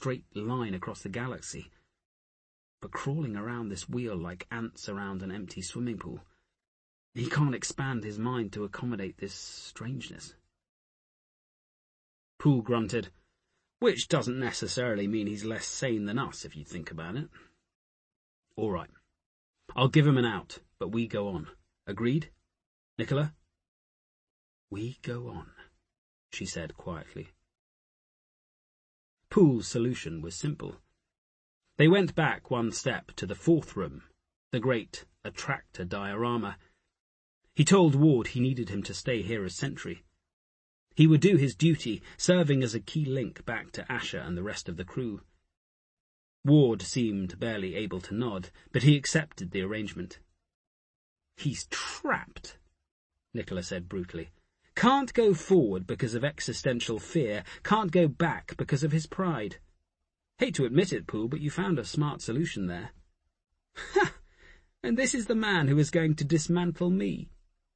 straight line across the galaxy. But crawling around this wheel like ants around an empty swimming pool, he can't expand his mind to accommodate this strangeness. Poole grunted, which doesn't necessarily mean he's less sane than us, if you think about it. All right. I'll give him an out, but we go on. Agreed? Nicola? We go on, she said quietly. Poole's solution was simple. They went back one step to the fourth room, the great attractor diorama. He told Ward he needed him to stay here as sentry. He would do his duty, serving as a key link back to Asher and the rest of the crew. Ward seemed barely able to nod, but he accepted the arrangement. He's trapped, Nicola said brutally. Can't go forward because of existential fear, can't go back because of his pride. Hate to admit it, Poole, but you found a smart solution there. Ha! And this is the man who is going to dismantle me.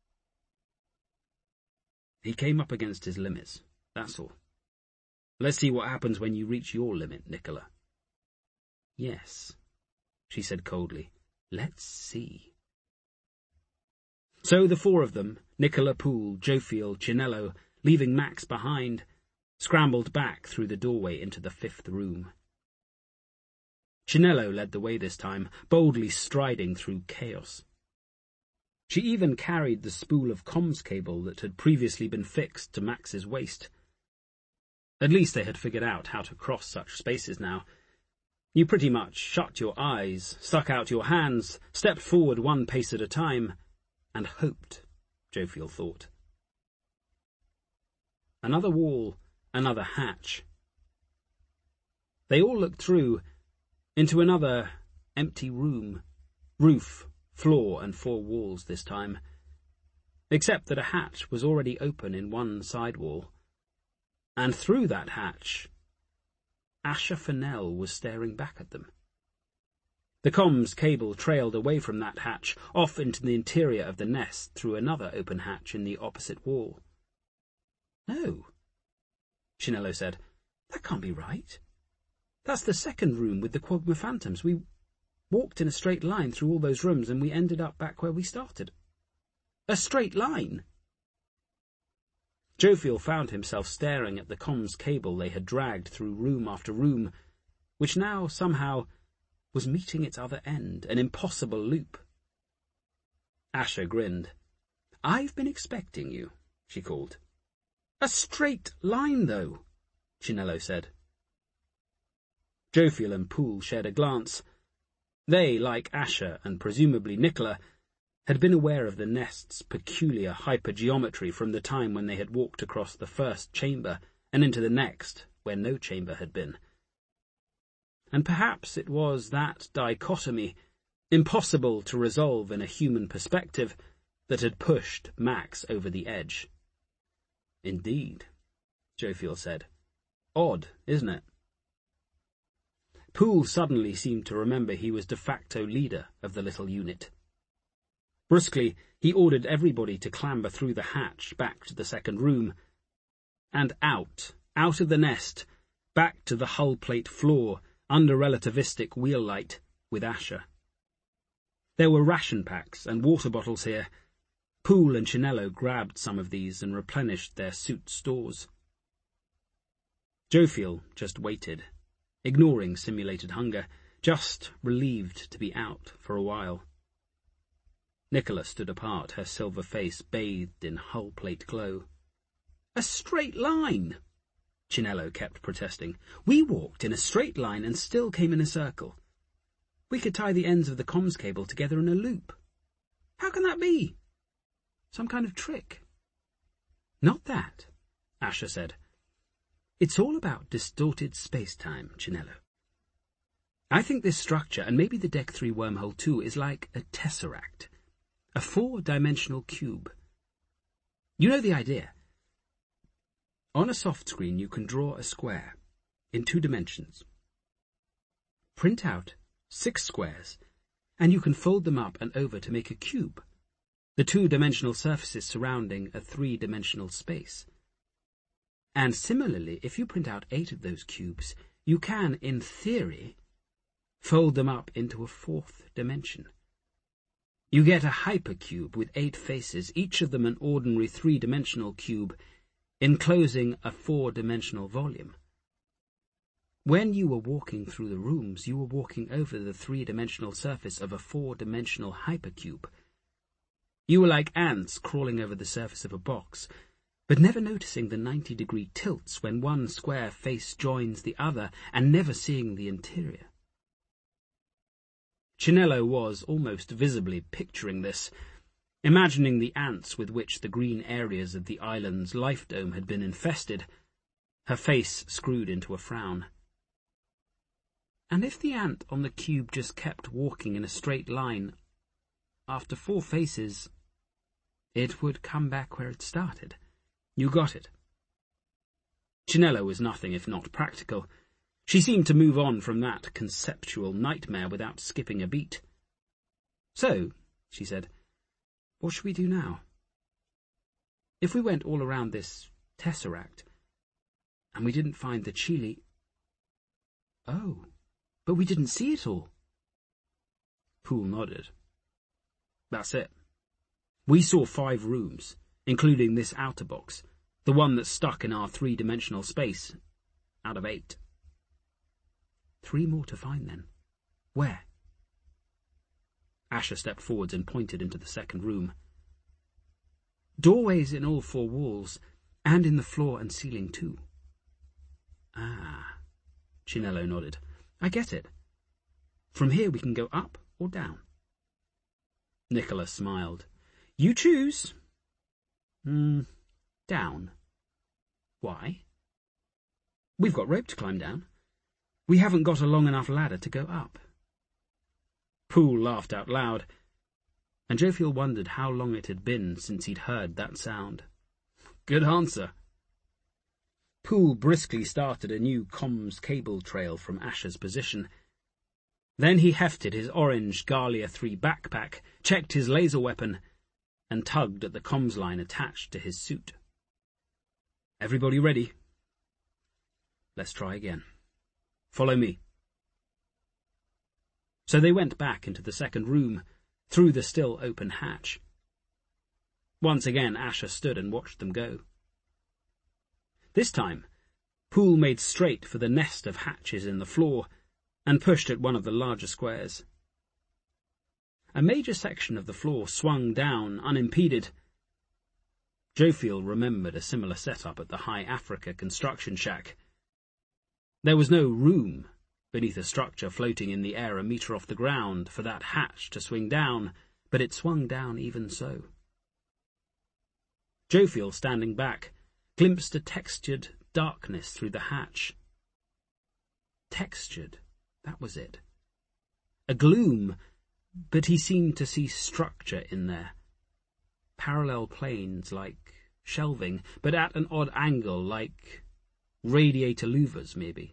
He came up against his limits, that's all. Let's see what happens when you reach your limit, Nicola. Yes, she said coldly. Let's see. So the four of them, Nicola, Poole, Jophiel, Chinello, leaving Max behind, scrambled back through the doorway into the fifth room. Chinello led the way this time, boldly striding through chaos. She even carried the spool of comms cable that had previously been fixed to Max's waist. At least they had figured out how to cross such spaces now. You pretty much shut your eyes, stuck out your hands, stepped forward one pace at a time, and hoped, Jophiel thought. Another wall, another hatch. They all looked through, into another empty room, roof, floor and four walls this time, except that a hatch was already open in one side wall, and through that hatch, Asher Fennell was staring back at them. The comms cable trailed away from that hatch, off into the interior of the nest through another open hatch in the opposite wall. No, Chinello said. That can't be right. That's the second room with the Quagmire Phantoms. We walked in a straight line through all those rooms and we ended up back where we started. A straight line! Jophiel found himself staring at the comms cable they had dragged through room after room, which now, somehow, was meeting its other end, an impossible loop. Asher grinned. I've been expecting you, she called. A straight line, though, Chinello said. Jophiel and Poole shared a glance. They, like Asher and presumably Nicola, had been aware of the nest's peculiar hypergeometry from the time when they had walked across the first chamber and into the next, where no chamber had been. And perhaps it was that dichotomy, impossible to resolve in a human perspective, that had pushed Max over the edge. Indeed, Jophiel said. Odd, isn't it? Poole suddenly seemed to remember he was de facto leader of the little unit. Brusquely, he ordered everybody to clamber through the hatch back to the second room, and out of the nest, back to the hull plate floor, under relativistic wheel light, with Asher. There were ration packs and water bottles here. Poole and Chinello grabbed some of these and replenished their suit stores. Jophiel just waited, ignoring simulated hunger, just relieved to be out for a while. Nicola stood apart, her silver face bathed in hull plate glow. A straight line, Chinello kept protesting. We walked in a straight line and still came in a circle. We could tie the ends of the comms cable together in a loop. How can that be? Some kind of trick. Not that, Asher said. It's all about distorted space-time, Chinello. I think this structure, and maybe the Deck 3 wormhole too, is like a tesseract, a 4-dimensional cube. You know the idea. On a soft screen you can draw a square in 2 dimensions. Print out 6 squares, and you can fold them up and over to make a cube, the 2-dimensional surfaces surrounding a 3-dimensional space. And similarly, if you print out 8 of those cubes, you can, in theory, fold them up into a fourth dimension. You get a hypercube with 8 faces, each of them an ordinary 3-dimensional cube, enclosing a 4-dimensional volume. When you were walking through the rooms, you were walking over the 3-dimensional surface of a 4-dimensional hypercube. You were like ants crawling over the surface of a box, but never noticing the 90-degree tilts when one square face joins the other, and never seeing the interior. Chinello was almost visibly picturing this, imagining the ants with which the green areas of the island's life dome had been infested, her face screwed into a frown. And if the ant on the cube just kept walking in a straight line, after 4 faces, it would come back where it started. You got it. Chinello was nothing if not practical. She seemed to move on from that conceptual nightmare without skipping a beat. So, she said, what should we do now? If we went all around this tesseract, and we didn't find the Chili... Oh, but we didn't see it all. Poole nodded. That's it. We saw 5 rooms, including this outer box, the one that's stuck in our 3-dimensional space, out of 8. 3 more to find, then. Where? Asher stepped forwards and pointed into the second room. Doorways in all 4 walls, and in the floor and ceiling too. Ah, Chinello nodded. I get it. From here we can go up or down. Nicholas smiled. You choose. Down. Why? We've got rope to climb down. We haven't got a long enough ladder to go up. Poole laughed out loud, and Jophiel wondered how long it had been since he'd heard that sound. Good answer. Poole briskly started a new comms cable trail from Asher's position. Then he hefted his orange Galia 3 backpack, checked his laser weapon, and tugged at the comms line attached to his suit. Everybody ready? Let's try again. Follow me. So they went back into the second room, through the still open hatch. Once again Asher stood and watched them go. This time, Poole made straight for the nest of hatches in the floor, and pushed at one of the larger squares. A major section of the floor swung down, unimpeded. Jophiel remembered a similar setup at the High Africa construction shack. There was no room, beneath a structure floating in the air a metre off the ground, for that hatch to swing down, but it swung down even so. Jophiel, standing back, glimpsed a textured darkness through the hatch. Textured, that was it. A gloom, but he seemed to see structure in there. Parallel planes like shelving, but at an odd angle like radiator louvers, maybe.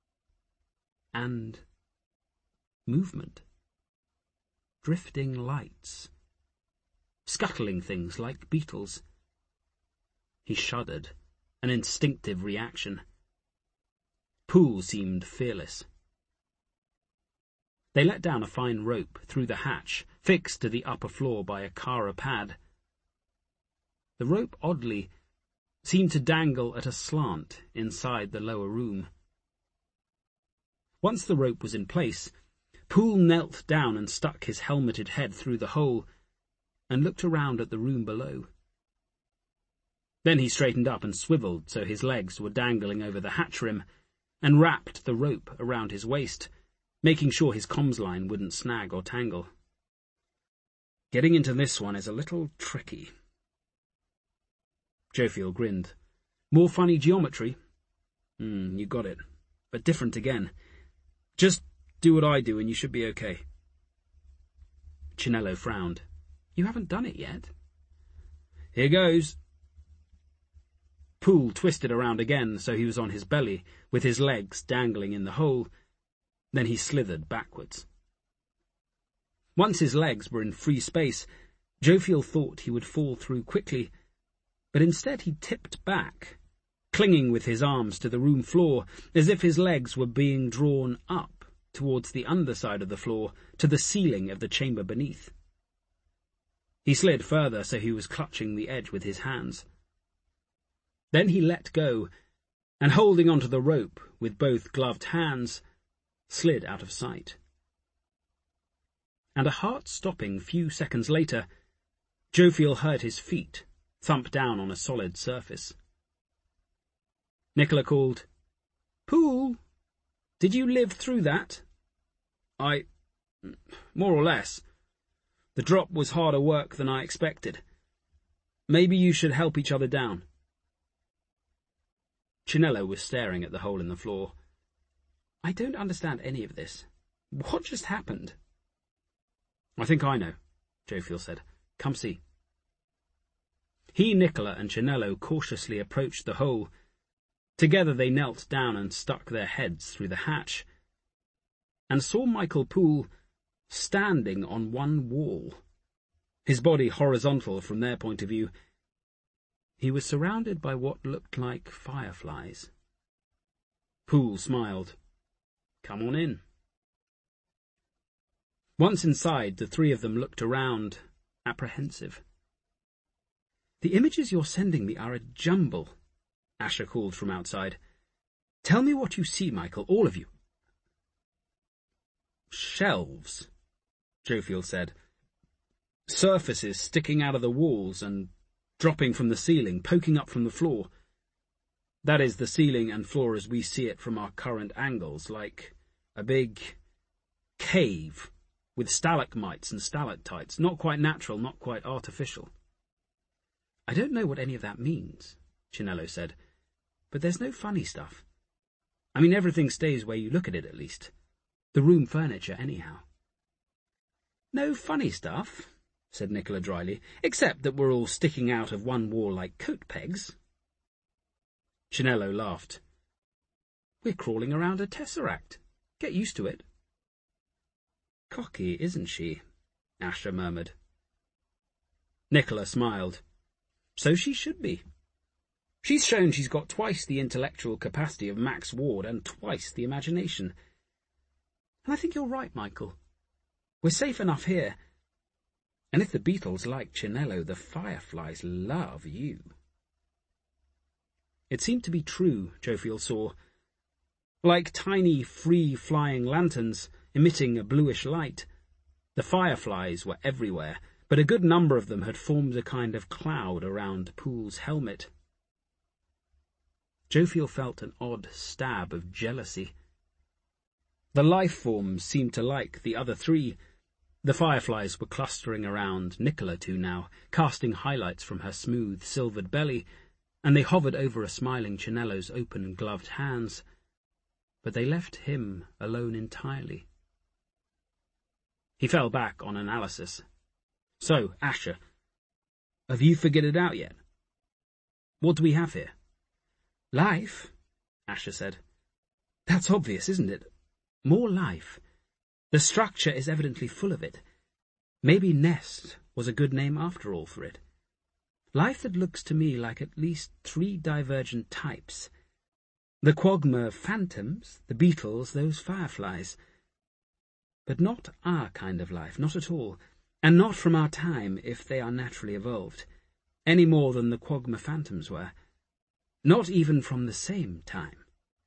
And movement. Drifting lights. Scuttling things like beetles. He shuddered, an instinctive reaction. Poole seemed fearless. They let down a fine rope through the hatch, fixed to the upper floor by a Kara pad. The rope, oddly, seemed to dangle at a slant inside the lower room. Once the rope was in place, Poole knelt down and stuck his helmeted head through the hole and looked around at the room below. Then he straightened up and swiveled so his legs were dangling over the hatch rim, and wrapped the rope around his waist, making sure his comms line wouldn't snag or tangle. Getting into this one is a little tricky. Jophiel grinned. More funny geometry? You got it. But different again. Just do what I do and you should be okay. Chinello frowned. You haven't done it yet. Here goes. Poole twisted around again so he was on his belly, with his legs dangling in the hole. Then he slithered backwards. Once his legs were in free space, Jophiel thought he would fall through quickly, but instead he tipped back, clinging with his arms to the room floor, as if his legs were being drawn up towards the underside of the floor, to the ceiling of the chamber beneath. He slid further, so he was clutching the edge with his hands. Then he let go, and holding onto the rope with both gloved hands, slid out of sight. And a heart-stopping few seconds later, Jophiel heard his feet thump down on a solid surface. Nicola called, "Poole, did you live through that?" More or less. The drop was harder work than I expected. Maybe you should help each other down." Chinello was staring at the hole in the floor. "I don't understand any of this. What just happened?" "I think I know," Jophiel said. "Come see." He, Nicola, and Chinello cautiously approached the hole. Together they knelt down and stuck their heads through the hatch, and saw Michael Poole standing on one wall, his body horizontal from their point of view. He was surrounded by what looked like fireflies. Poole smiled. "Come on in." Once inside, the three of them looked around, apprehensive. "The images you're sending me are a jumble," Asher called from outside. "Tell me what you see, Michael, all of you." "Shelves," Jophiel said. "Surfaces sticking out of the walls and dropping from the ceiling, poking up from the floor. That is, the ceiling and floor as we see it from our current angles, like a big cave with stalagmites and stalactites, not quite natural, not quite artificial." "I don't know what any of that means," Chinello said, "but there's no funny stuff. I mean, everything stays where you look at it, at least. The room furniture, anyhow." "No funny stuff," said Nicola dryly, "except that we're all sticking out of one wall like coat pegs." Chinello laughed. "We're crawling around a tesseract. Get used to it." "Cocky, isn't she?" Asher murmured. Nicola smiled. "So she should be. She's shown she's got twice the intellectual capacity of Max Ward and twice the imagination. And I think you're right, Michael. We're safe enough here. And if the beetles like Chinello, the fireflies love you." It seemed to be true, Jophiel saw. Like tiny, free-flying lanterns emitting a bluish light, the fireflies were everywhere, but a good number of them had formed a kind of cloud around Poole's helmet. Jophiel felt an odd stab of jealousy. The life forms seemed to like the other three. The fireflies were clustering around Nicola too now, casting highlights from her smooth, silvered belly, and they hovered over a smiling Chinello's open, gloved hands. But they left him alone entirely. He fell back on analysis. "So, Asher, have you figured it out yet? What do we have here?" "Life," Asher said. "That's obvious, isn't it? More life. The structure is evidently full of it. Maybe nest was a good name after all for it. Life that looks to me like at least 3 divergent types. The quagmire phantoms, the beetles, those fireflies. But not our kind of life, not at all, and not from our time if they are naturally evolved, any more than the quagmire phantoms were. Not even from the same time."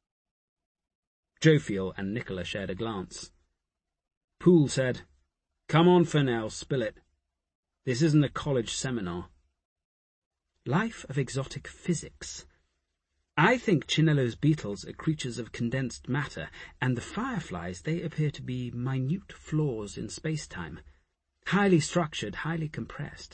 Jophiel and Nicola shared a glance. Poole said, "Come on, Fennell, spill it. This isn't a college seminar." "Life of exotic physics. I think Chinello's beetles are creatures of condensed matter, and the fireflies, they appear to be minute flaws in space-time, highly structured, highly compressed."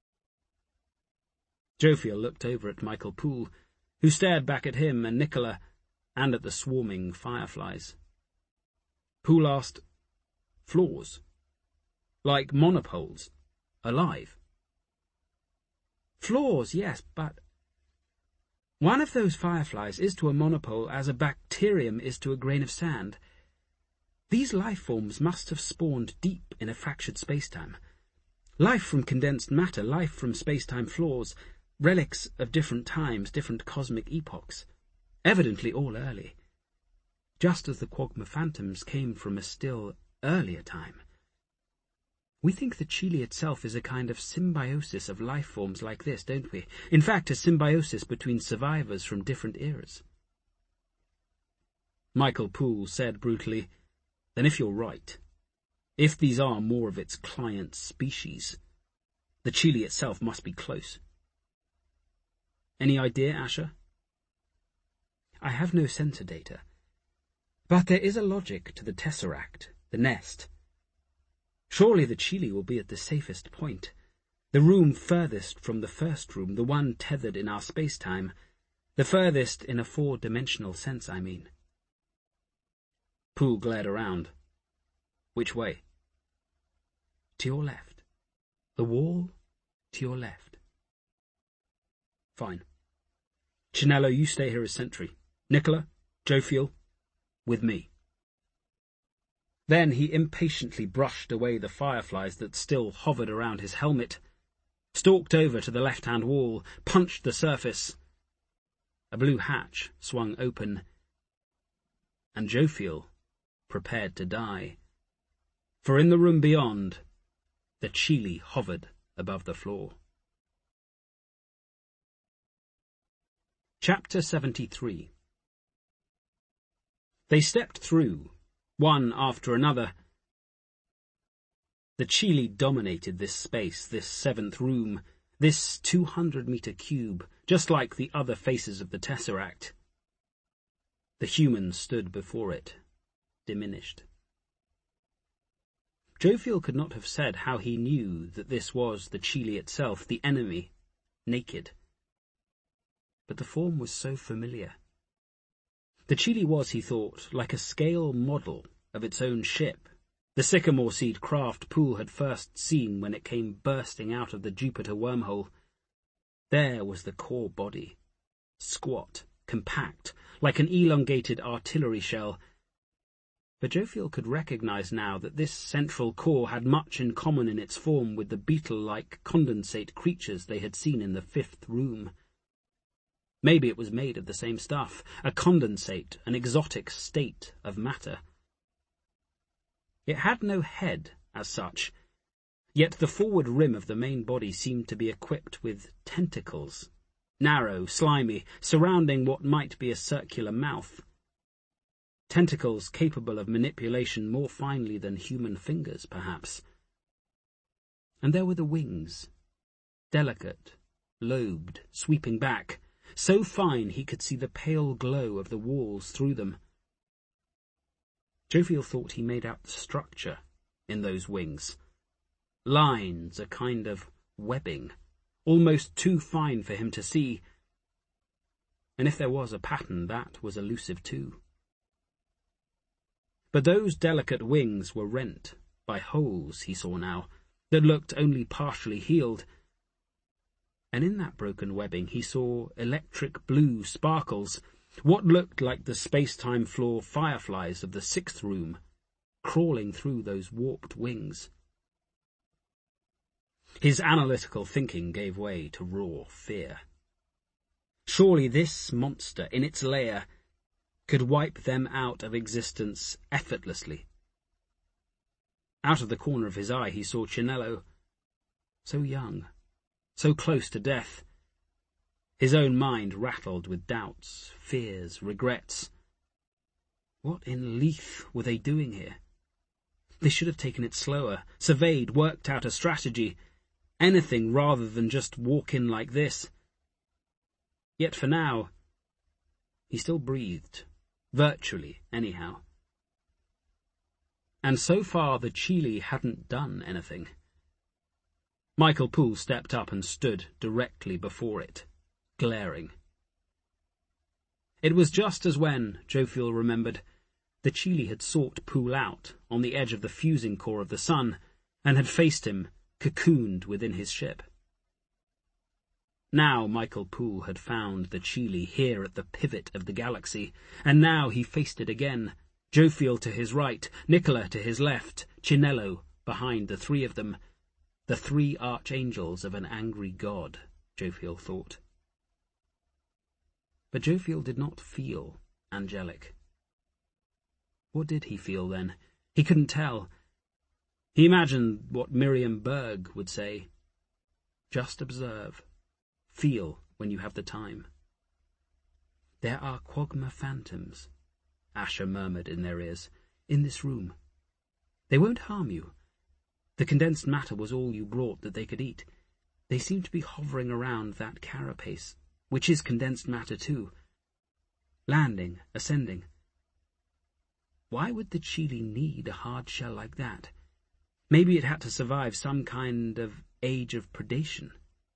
Jophiel looked over at Michael Poole, who stared back at him and Nicola, and at the swarming fireflies. Poole asked, "Flaws? Like monopoles? Alive?" "Flaws, yes, but one of those fireflies is to a monopole as a bacterium is to a grain of sand. These life forms must have spawned deep in a fractured space-time. Life from condensed matter, life from space-time flaws. relics of different times, different cosmic epochs, evidently all early, just as the Quagmire phantoms came from a still earlier time. We think the Chile itself is a kind of symbiosis of life forms like this, don't we? In fact, a symbiosis between survivors from different eras. Michael Poole said brutally, "Then if you're right, if these are more of its client species, the Chile itself must be close." Any idea, Asher? I have no sensor data, but there is a logic to the tesseract, the nest. Surely the Chile will be at the safest point, the room furthest from the first room, the one tethered in our space-time, the furthest in a four-dimensional sense, I mean. Poole glared around. Which way? To your left. The wall to your left. Fine. Chinello, you stay here as sentry. Nicola, Jophiel, with me. Then he impatiently brushed away the fireflies that still hovered around his helmet, stalked over to the left-hand wall, punched the surface. A blue hatch swung open, and Jophiel prepared to die. For in the room beyond, the Chile hovered above the floor. Chapter 73. They stepped through, one after another. The Chile dominated this space, this seventh room, this 200-meter cube, just like the other faces of the Tesseract. The humans stood before it, diminished. Jophiel could not have said how he knew that this was the Chile itself, the enemy, naked. But the form was so familiar. The Chile was, he thought, like a scale model of its own ship, the sycamore seed craft Poole had first seen when it came bursting out of the Jupiter wormhole. There was the core body, squat, compact, like an elongated artillery shell. But Jophiel could recognize now that this central core had much in common in its form with the beetle-like condensate creatures they had seen in the fifth room. Maybe it was made of the same stuff, a condensate, an exotic state of matter. It had no head as such, yet the forward rim of the main body seemed to be equipped with tentacles, narrow, slimy, surrounding what might be a circular mouth. Tentacles capable of manipulation more finely than human fingers, perhaps. And there were the wings, delicate, lobed, sweeping back, so fine he could see the pale glow of the walls through them. Jophiel thought he made out the structure in those wings. Lines, a kind of webbing, almost too fine for him to see. And if there was a pattern, that was elusive too. But those delicate wings were rent by holes, he saw now, that looked only partially healed. And in that broken webbing he saw electric blue sparkles, what looked like the space-time floor fireflies of the sixth room, crawling through those warped wings. His analytical thinking gave way to raw fear. Surely this monster, in its lair, could wipe them out of existence effortlessly. Out of the corner of his eye he saw Chinello, so young, so close to death. His own mind rattled with doubts, fears, regrets. What in Leith were they doing here? They should have taken it slower, surveyed, worked out a strategy, anything rather than just walk in like this. Yet for now, he still breathed, virtually anyhow. And so far the Chile hadn't done anything. Michael Poole stepped up and stood directly before it, glaring. It was just as when, Jophiel remembered, the Chile had sought Poole out on the edge of the fusing core of the sun and had faced him, cocooned within his ship. Now Michael Poole had found the Chile here at the pivot of the galaxy, and now he faced it again, Jophiel to his right, Nicola to his left, Chinello behind the three of them, the three archangels of an angry god, Jophiel thought. But Jophiel did not feel angelic. What did he feel then? He couldn't tell. He imagined what Miriam Berg would say. Just observe. Feel when you have the time. There are quagmire phantoms, Asher murmured in their ears, in this room. They won't harm you. The condensed matter was all you brought that they could eat. They seem to be hovering around that carapace, which is condensed matter too. Landing, ascending. Why would the Chili need a hard shell like that? Maybe it had to survive some kind of age of predation.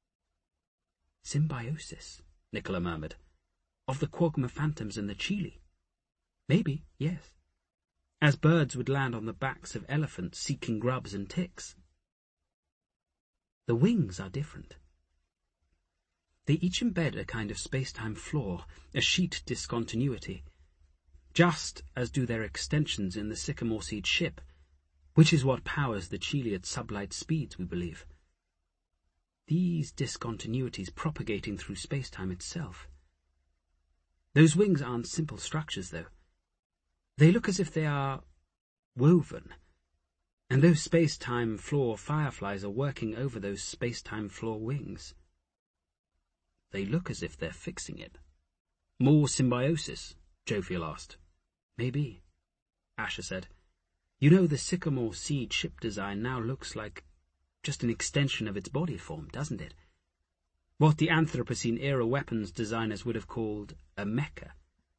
Symbiosis, Nicola murmured. Of the quagmire phantoms and the Chili. Maybe, yes. As birds would land on the backs of elephants seeking grubs and ticks. The wings are different. They each embed a kind of space-time flaw, a sheet discontinuity, just as do their extensions in the Sycamore Seed ship, which is what powers the Chili at sublight speeds, we believe. These discontinuities propagating through space-time itself. Those wings aren't simple structures, though. They look as if they are woven, and those space-time flaw fireflies are working over those space-time flaw wings. They look as if they're fixing it. More symbiosis? Jophiel asked. Maybe, Asher said. You know, the Sycamore Seed ship design now looks like just an extension of its body form, doesn't it? What the Anthropocene-era weapons designers would have called a mecha.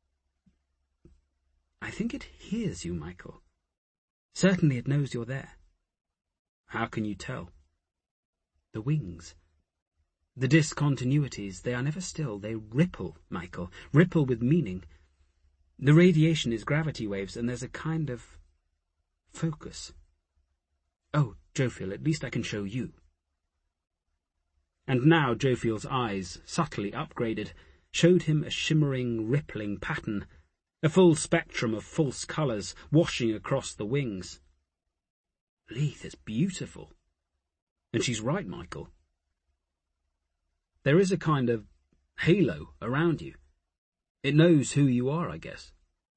I think it hears you, Michael. Certainly it knows you're there. How can you tell? The wings. The discontinuities, they are never still. They ripple, Michael. Ripple with meaning. The radiation is gravity waves, and there's a kind of focus. Oh, Jophiel, at least I can show you. And now Jophiel's eyes, subtly upgraded, showed him a shimmering, rippling pattern, a full spectrum of false colours washing across the wings. Leith, it's beautiful. And she's right, Michael. There is a kind of halo around you. It knows who you are, I guess.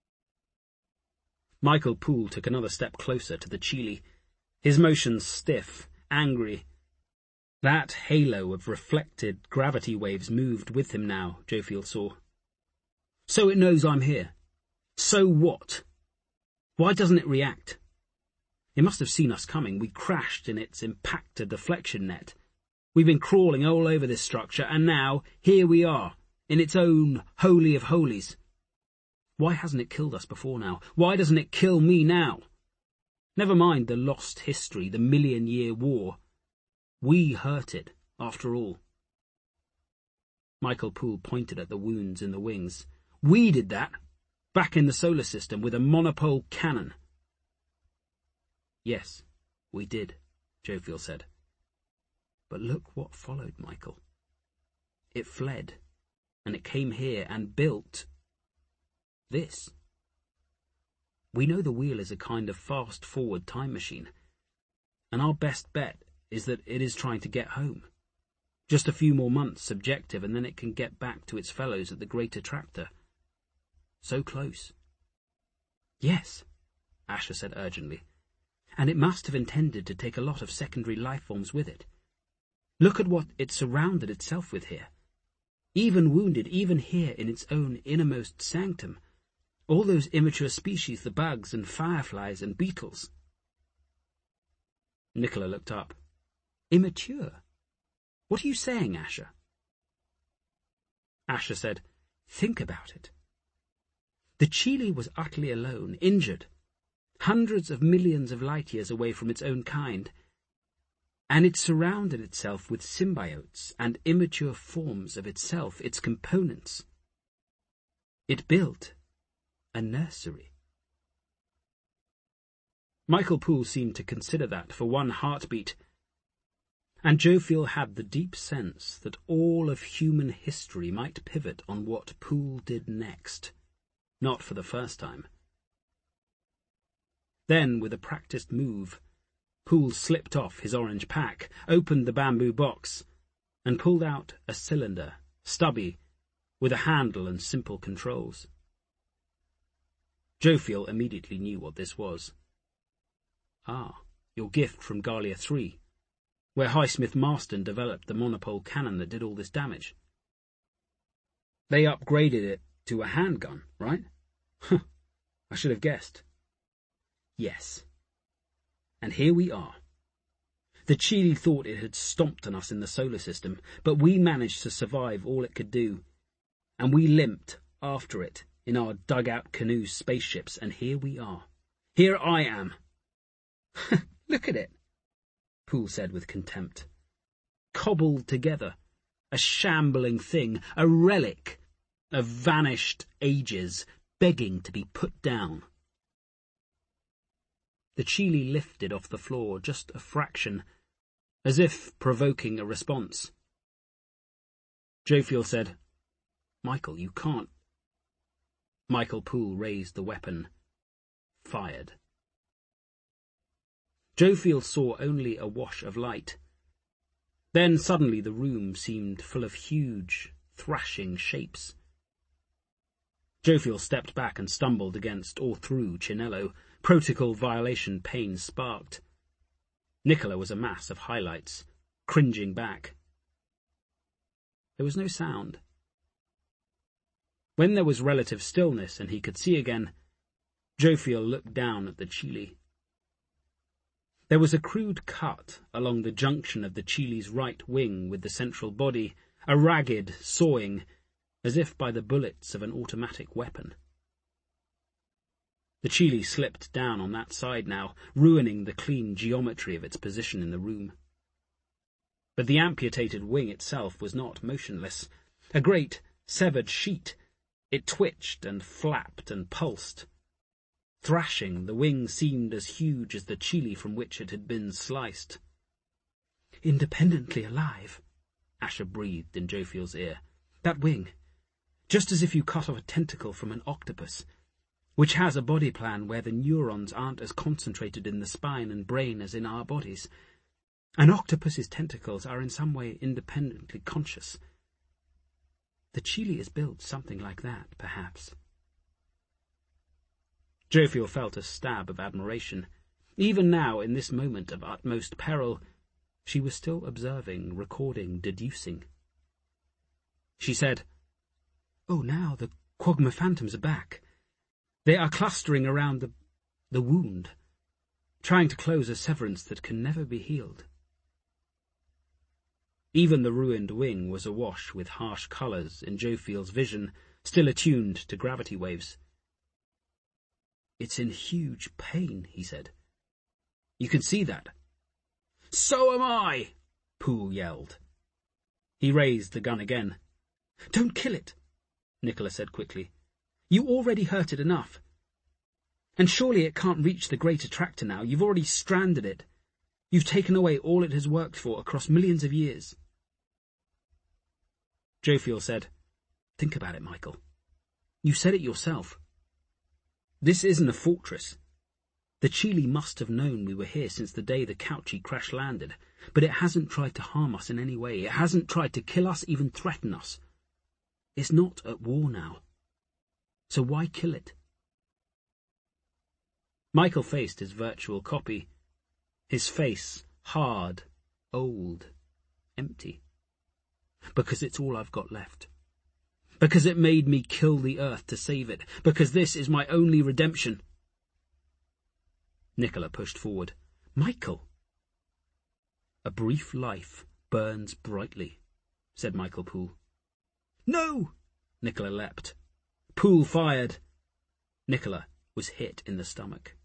Michael Poole took another step closer to the Chili, his motions stiff, angry. That halo of reflected gravity waves moved with him now, Jophiel saw. So it knows I'm here. So what? Why doesn't it react? It must have seen us coming. We crashed in its impactor deflection net. We've been crawling all over this structure, and now, here we are, in its own holy of holies. Why hasn't it killed us before now? Why doesn't it kill me now? Never mind the lost history, the million-year war. We hurt it, after all. Michael Poole pointed at the wounds in the wings. We did that, back in the solar system, with a monopole cannon. Yes, we did, Jophiel said. But look what followed, Michael. It fled, and it came here and built this. We know the wheel is a kind of fast-forward time machine, and our best bet is that it is trying to get home. Just a few more months subjective, and then it can get back to its fellows at the Great Attractor. So close. Yes, Asher said urgently, and it must have intended to take a lot of secondary life forms with it. Look at what it surrounded itself with here. Even wounded, even here in its own innermost sanctum, all those immature species, the bugs and fireflies and beetles. Nicola looked up. Immature? What are you saying, Asher? Asher said, think about it. The Chili was utterly alone, injured, hundreds of millions of light years away from its own kind, and it surrounded itself with symbiotes and immature forms of itself, its components. It built a nursery. Michael Poole seemed to consider that for one heartbeat, and Jophiel had the deep sense that all of human history might pivot on what Poole did next, not for the first time. Then, with a practiced move, Poole slipped off his orange pack, opened the bamboo box, and pulled out a cylinder, stubby, with a handle and simple controls. Jophiel immediately knew what this was. Ah, your gift from Galia 3, where Highsmith Marston developed the monopole cannon that did all this damage. They upgraded it to a handgun, right? I should have guessed. Yes. And here we are. The Chili thought it had stomped on us in the solar system, but we managed to survive all it could do, and we limped after it in our dugout canoe spaceships, and here we are. Here I am. Look at it, Poole said with contempt. Cobbled together, a shambling thing, a relic of vanished ages, begging to be put down. The Chili lifted off the floor just a fraction, as if provoking a response. Jophiel said, Michael, you can't. Michael Poole raised the weapon, fired. Jophiel saw only a wash of light. Then suddenly the room seemed full of huge, thrashing shapes. Jophiel stepped back and stumbled against or through Chinello. Protocol violation pain sparked. Nicola was a mass of highlights, cringing back. There was no sound. When there was relative stillness and he could see again, Jophiel looked down at the Chili. There was a crude cut along the junction of the Chili's right wing with the central body, a ragged sawing, as if by the bullets of an automatic weapon. The Chili slipped down on that side now, ruining the clean geometry of its position in the room. But the amputated wing itself was not motionless. A great, severed sheet. It twitched and flapped and pulsed. Thrashing, the wing seemed as huge as the Chili from which it had been sliced. Independently alive, Asher breathed in Jophiel's ear. That wing, just as if you cut off a tentacle from an octopus, which has a body plan where the neurons aren't as concentrated in the spine and brain as in our bodies. An octopus's tentacles are in some way independently conscious. The Chili is built something like that, perhaps. Jophiel felt a stab of admiration. Even now, in this moment of utmost peril, she was still observing, recording, deducing. She said, "Oh, now the Quagmire phantoms are back. They are clustering around the wound, trying to close a severance that can never be healed." Even the ruined wing was awash with harsh colours in Jophiel's vision, still attuned to gravity waves. "It's in huge pain," he said. "You can see that." "So am I!" Poole yelled. He raised the gun again. "Don't kill it," Nicola said quickly. "You already hurt it enough. And surely it can't reach the great attractor now. You've already stranded it. You've taken away all it has worked for across millions of years." Jophiel said, "Think about it, Michael. You said it yourself. This isn't a fortress. The Chili must have known we were here since the day the Couchy crash-landed, but it hasn't tried to harm us in any way. It hasn't tried to kill us, even threaten us. It's not at war now. So why kill it?" Michael faced his virtual copy, his face hard, old, empty. "Because it's all I've got left. Because it made me kill the Earth to save it. Because this is my only redemption." Nicola pushed forward. "Michael!" "A brief life burns brightly," said Michael Poole. "No!" Nicola leapt. Poole fired. Nicola was hit in the stomach.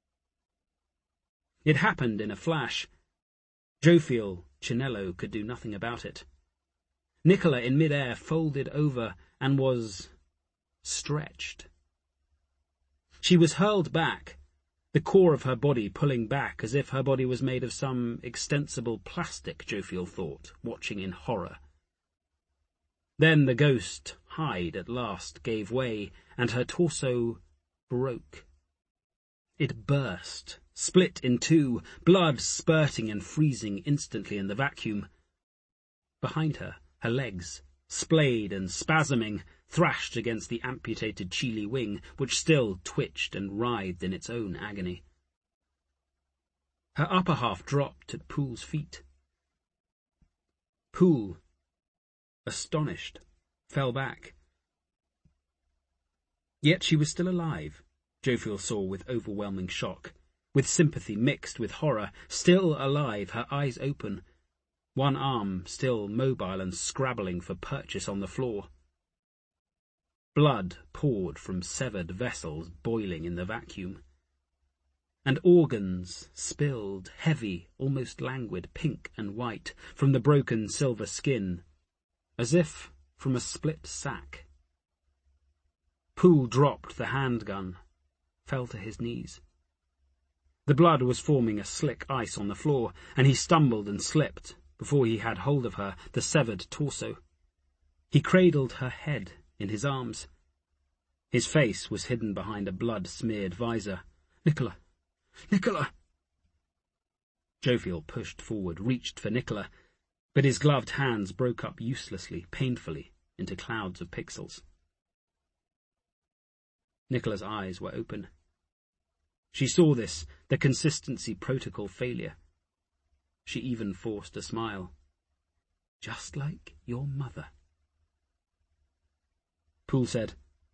It happened in a flash. Jophiel, Chinello could do nothing about it. Nicola, in mid-air, folded over and was stretched. She was hurled back, the core of her body pulling back as if her body was made of some extensible plastic, Jophiel thought, watching in horror. Then the ghost hide at last gave way, and her torso broke. It burst, split in two, blood spurting and freezing instantly in the vacuum. Behind her, her legs, splayed and spasming, thrashed against the amputated Chili wing, which still twitched and writhed in its own agony. Her upper half dropped at Poole's feet. Poole, astonished, fell back. Yet she was still alive, Jophiel saw with overwhelming shock, with sympathy mixed with horror, still alive, her eyes open, one arm still mobile and scrabbling for purchase on the floor. Blood poured from severed vessels boiling in the vacuum, and organs spilled, heavy, almost languid, pink and white, from the broken silver skin, as if from a split sack. Poole dropped the handgun, fell to his knees. The blood was forming a slick ice on the floor, and he stumbled and slipped before he had hold of her, the severed torso. He cradled her head in his arms. His face was hidden behind a blood-smeared visor. "Nicola! Nicola!" Jophiel pushed forward, reached for Nicola, but his gloved hands broke up uselessly, painfully, into clouds of pixels. Nicola's eyes were open. She saw this, the consistency protocol failure. She even forced a smile. "Just like your mother." Poole said,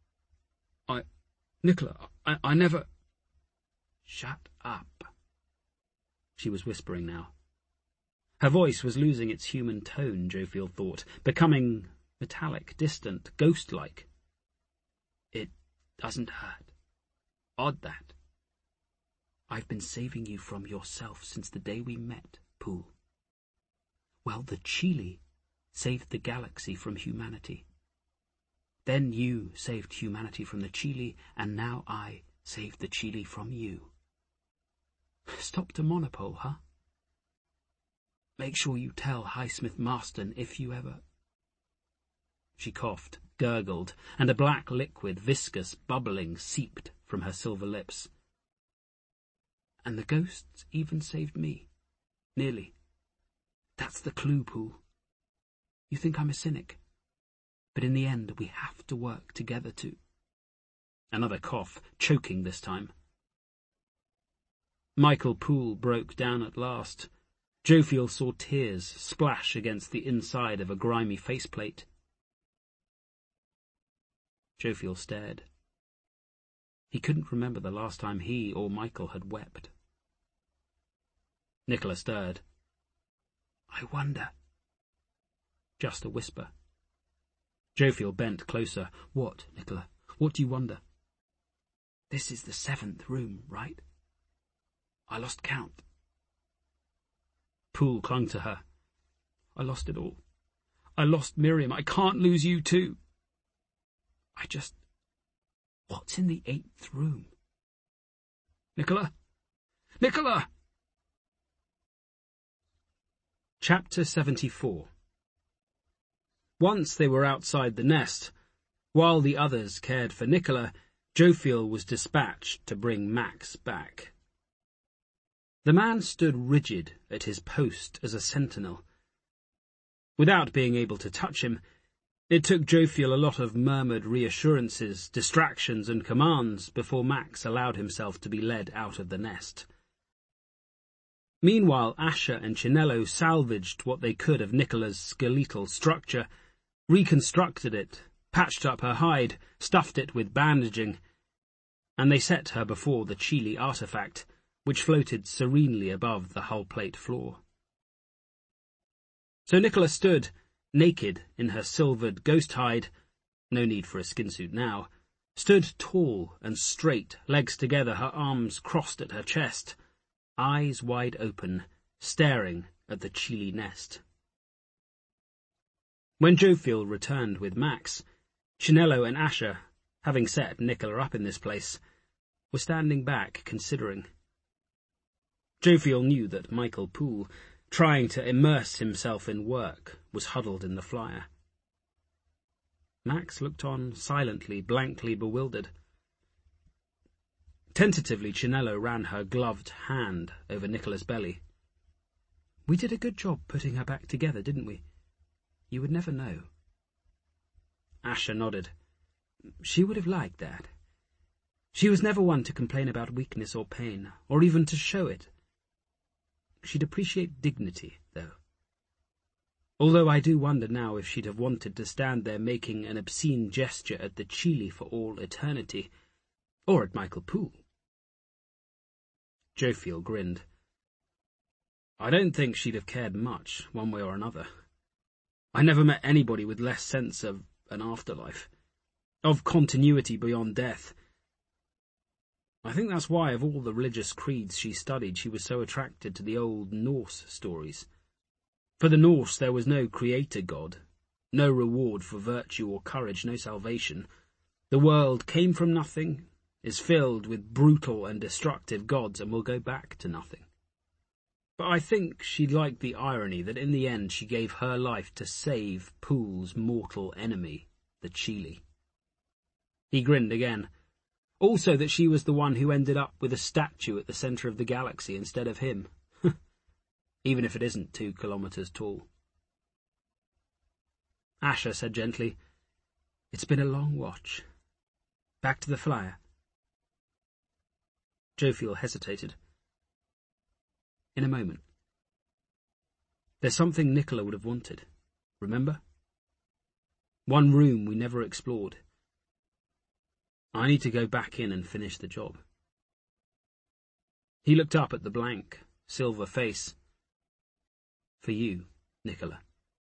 Nicola, I never—" "Shut up," she was whispering now. Her voice was losing its human tone, Jophiel thought, becoming metallic, distant, ghost-like. "It doesn't hurt. Odd that. I've been saving you from yourself since the day we met, Poole. Well, the Chili saved the galaxy from humanity. Then you saved humanity from the Chili, and now I saved the Chili from you. Stop to monopole, huh? Make sure you tell Highsmith Marston if you ever—" She coughed, gurgled, and a black liquid, viscous, bubbling, seeped from her silver lips. "And the ghosts even saved me. Nearly. That's the clue, Poole. You think I'm a cynic, but in the end we have to work together to—" Another cough, choking this time. Michael Poole broke down at last. Jophiel saw tears splash against the inside of a grimy faceplate. Jophiel stared. He couldn't remember the last time he or Michael had wept. Nicola stirred. "I wonder." Just a whisper. Jophiel bent closer. "What, Nicola? What do you wonder?" "This is the 7th room, right? I lost count." Poole clung to her. "I lost it all. I lost Miriam. I can't lose you too. What's in the 8th room? Nicola! Nicola!" Chapter 74. Once they were outside the nest, while the others cared for Nicola, Jophiel was dispatched to bring Max back. The man stood rigid at his post as a sentinel. Without being able to touch him, it took Jophiel a lot of murmured reassurances, distractions and commands before Max allowed himself to be led out of the nest. Meanwhile, Asher and Chinello salvaged what they could of Nicola's skeletal structure, reconstructed it, patched up her hide, stuffed it with bandaging, and they set her before the Chili artifact, which floated serenely above the hull plate floor. So Nicola stood, naked in her silvered ghost hide, no need for a skinsuit now, stood tall and straight, legs together, her arms crossed at her chest, eyes wide open, staring at the Chili nest. When Jophiel returned with Max, Chinello and Asher, having set Nicola up in this place, were standing back, considering. Jophiel knew that Michael Poole, trying to immerse himself in work, was huddled in the flyer. Max looked on silently, blankly bewildered. Tentatively, Chinello ran her gloved hand over Nicola's belly. "We did a good job putting her back together, didn't we? You would never know. Asher nodded. She would have liked that. She was never one to complain about weakness or pain, or even to show it. She'd appreciate dignity, though. Although I do wonder now if she'd have wanted to stand there making an obscene gesture at the Chili for all eternity, or at Michael Poole. Jophiel grinned. I don't think she'd have cared much, one way or another. I never met anybody with less sense of an afterlife, of continuity beyond death. I think that's why, of all the religious creeds she studied, she was so attracted to the old Norse stories. For the Norse there was no creator god, no reward for virtue or courage, no salvation. The world came from nothing, is filled with brutal and destructive gods, and will go back to nothing. But I think she liked the irony that in the end she gave her life to save Poole's mortal enemy, the Chili. He grinned again. Also that she was the one who ended up with a statue at the centre of the galaxy instead of him. Even if it isn't 2 kilometres tall. Asher said gently, It's been a long watch. Back to the flyer. Jophiel hesitated. In a moment. There's something Nicola would have wanted. Remember? One room we never explored. I need to go back in and finish the job. He looked up at the blank, silver face. For you, Nicola.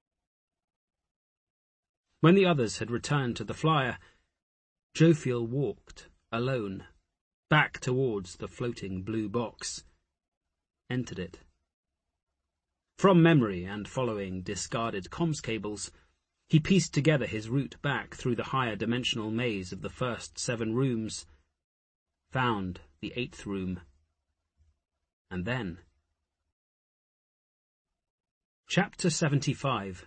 When the others had returned to the flyer, Jophiel walked, alone, back towards the floating blue box, entered it. From memory and following discarded comms cables, he pieced together his route back through the higher dimensional maze of the first 7 rooms, found the 8th room, and then... Chapter 75.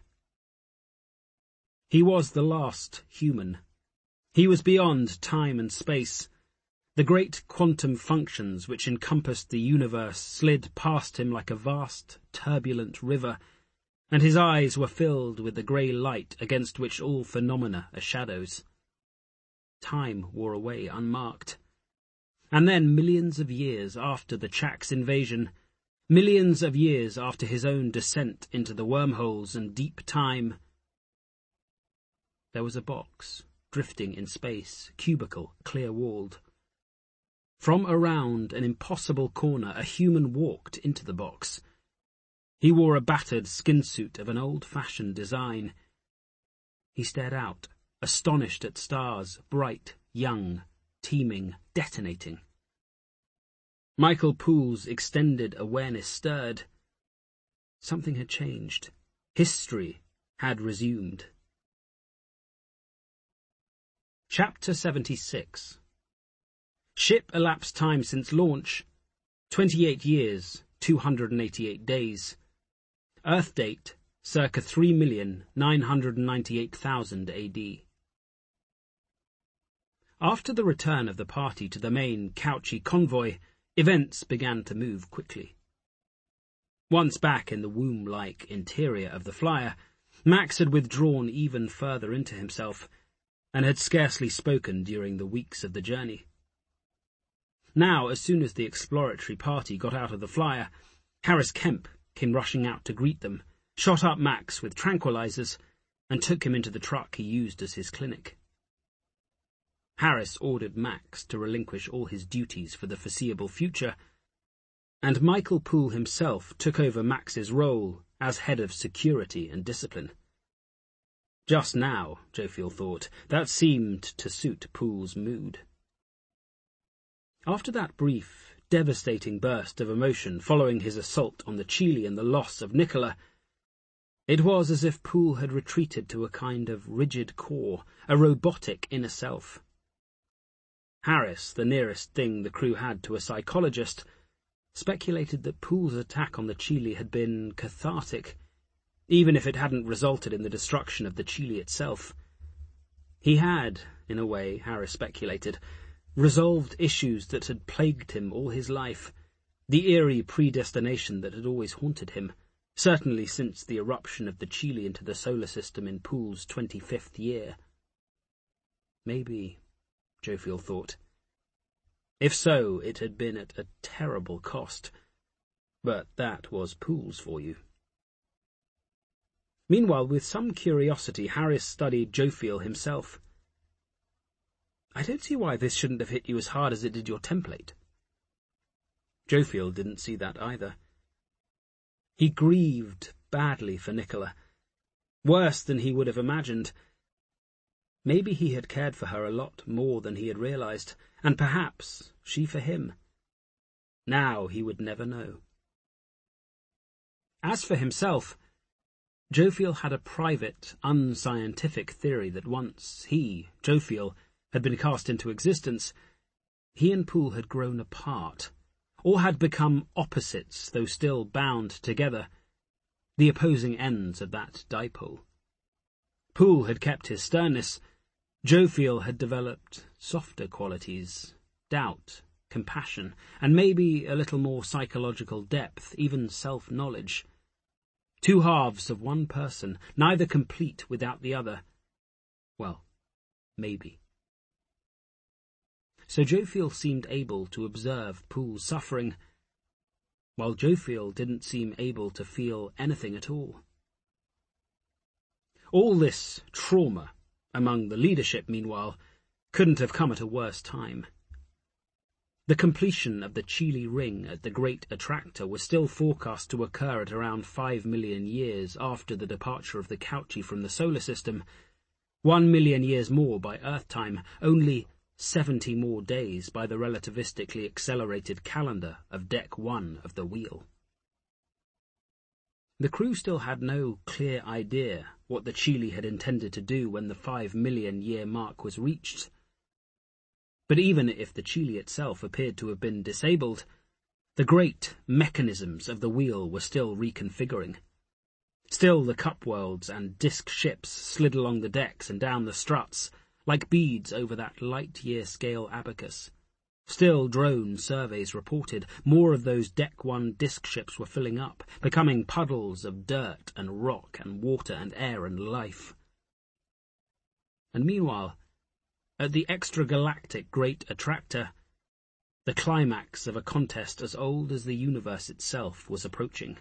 He was the last human. He was beyond time and space. The great quantum functions which encompassed the universe slid past him like a vast, turbulent river, and his eyes were filled with the grey light against which all phenomena are shadows. Time wore away unmarked. And then, millions of years after the Chax invasion, millions of years after his own descent into the wormholes and deep time, there was a box, drifting in space, cubical, clear-walled. From around an impossible corner a human walked into the box. He wore a battered skin suit of an old-fashioned design. He stared out, astonished at stars, bright, young, teeming, detonating. Michael Poole's extended awareness stirred. Something had changed. History had resumed. Chapter 76. Ship elapsed time since launch, 28 years, 288 days. Earth date, circa 3,998,000 AD. After the return of the party to the main Couchy convoy, events began to move quickly. Once back in the womb-like interior of the flyer, Max had withdrawn even further into himself, and had scarcely spoken during the weeks of the journey. Now, as soon as the exploratory party got out of the flyer, Harris Kemp came rushing out to greet them, shot up Max with tranquilizers, and took him into the truck he used as his clinic. Harris ordered Max to relinquish all his duties for the foreseeable future, and Michael Poole himself took over Max's role as head of security and discipline. Just now, Jophiel thought, that seemed to suit Poole's mood. After that brief, devastating burst of emotion following his assault on the Chili and the loss of Nicola, it was as if Poole had retreated to a kind of rigid core, a robotic inner self. Harris, the nearest thing the crew had to a psychologist, speculated that Poole's attack on the Chili had been cathartic, even if it hadn't resulted in the destruction of the Chili itself. He had, in a way, Harris speculated, resolved issues that had plagued him all his life, the eerie predestination that had always haunted him, certainly since the eruption of the Chile into the solar system in Poole's 25th year. Maybe, Jophiel thought. If so, it had been at a terrible cost. But that was Poole's for you. Meanwhile, with some curiosity, Harris studied Jophiel himself. I don't see why this shouldn't have hit you as hard as it did your template. Jophiel didn't see that either. He grieved badly for Nicola, worse than he would have imagined. Maybe he had cared for her a lot more than he had realized, and perhaps she for him. Now he would never know. As for himself, Jophiel had a private, unscientific theory that once he, Jophiel, had been cast into existence, he and Poole had grown apart, or had become opposites, though still bound together, the opposing ends of that dipole. Poole had kept his sternness. Jophiel had developed softer qualities, doubt, compassion, and maybe a little more psychological depth, even self-knowledge. Two halves of one person, neither complete without the other. Well, maybe. So Jophiel seemed able to observe Poole's suffering, while Jophiel didn't seem able to feel anything at all. All this trauma among the leadership, meanwhile, couldn't have come at a worse time. The completion of the Chile ring at the Great Attractor was still forecast to occur at around 5 million years after the departure of the Cauchy from the solar system, 1 million years more by Earth time, only 70 more days by the relativistically accelerated calendar of Deck 1 of the Wheel. The crew still had no clear idea what the Chile had intended to do when the 5 million year mark was reached. But even if the Chile itself appeared to have been disabled, the great mechanisms of the Wheel were still reconfiguring. Still the cupworlds and disk ships slid along the decks and down the struts, like beads over that light-year-scale abacus. Still drone surveys reported more of those Deck 1 disk ships were filling up, becoming puddles of dirt and rock and water and air and life. And meanwhile, at the extragalactic Great Attractor, the climax of a contest as old as the universe itself was approaching.